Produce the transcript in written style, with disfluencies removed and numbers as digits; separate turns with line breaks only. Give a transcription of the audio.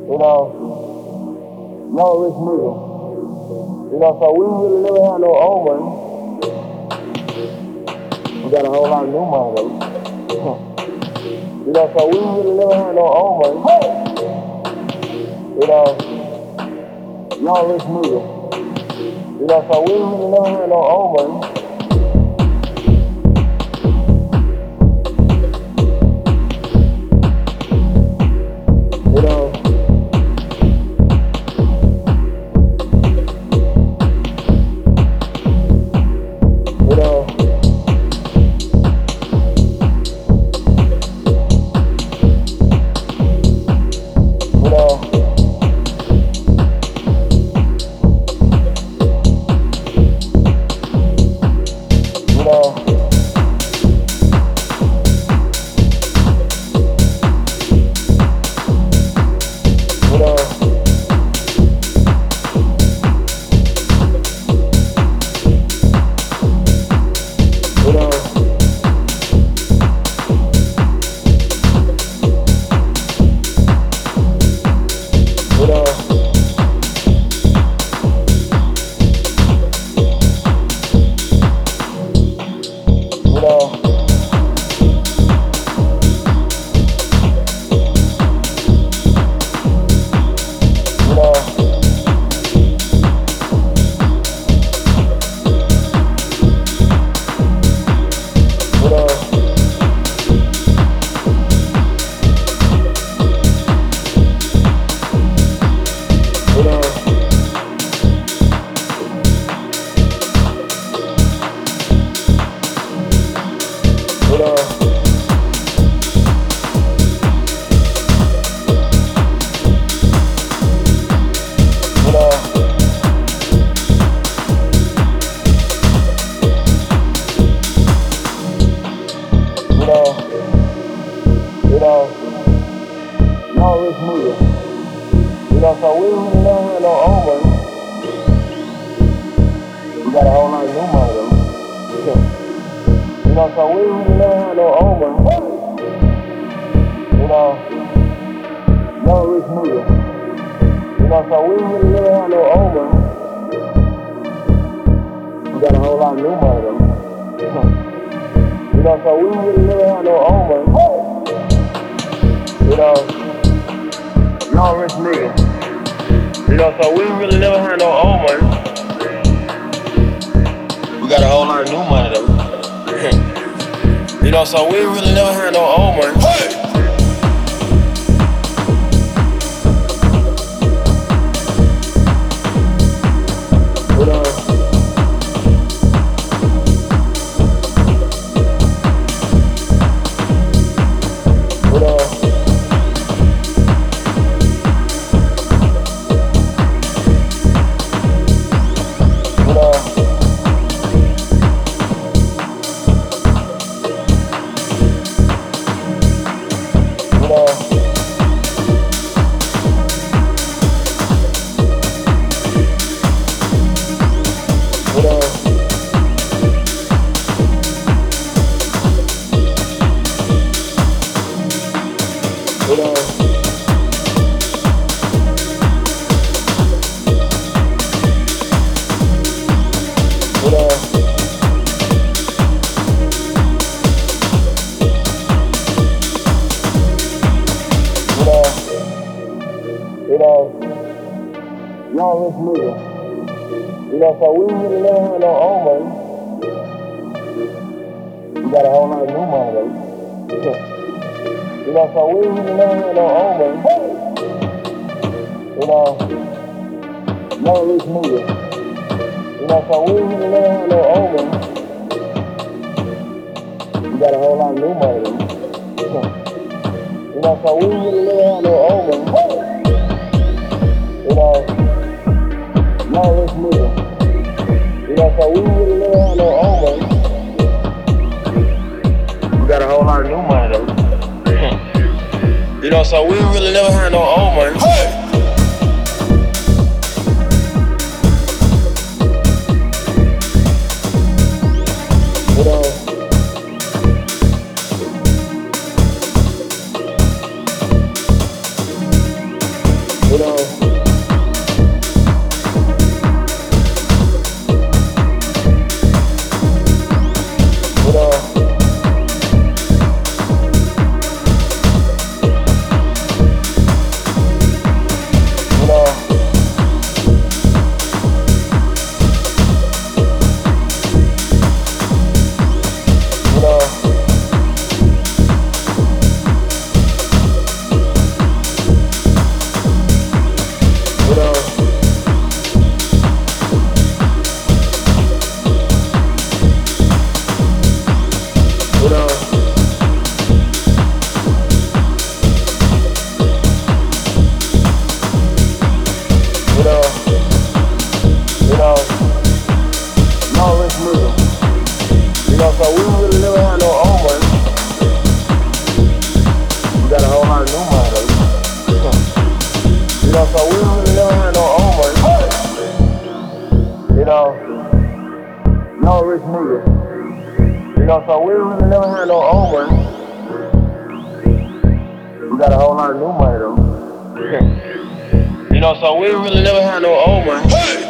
no rich nigga. So we really never had no old money. We got a whole lot of new money though. So we really never had no old money. No rich nigga. So we really never had no old money. No rich nigga. So we really never had no old money. We got a whole lot of new money though. So we really never had no old money. No rich nigga. So we really never had no old money. We got a whole lot of new money though. So we really never had no old money. No rich nigga. So we really never had no old money. We got a whole lot of new money though. So we really never had no old money. No rich nigga. So we really never had no old money. We got a whole lot of new money though. So we really never had no old money. No rich nigga. So we really never had no old money. We got a whole lot of new money though. So we really never had no old money. No rich nigga. So we really never had no old money. We got a whole lot of new money though. So we really never had no old money. You know, so we really never had no old money. You know, no rich niggas. You know, so we really never had no old money. We got a whole lot of new money though. You know, so we really never had no old money.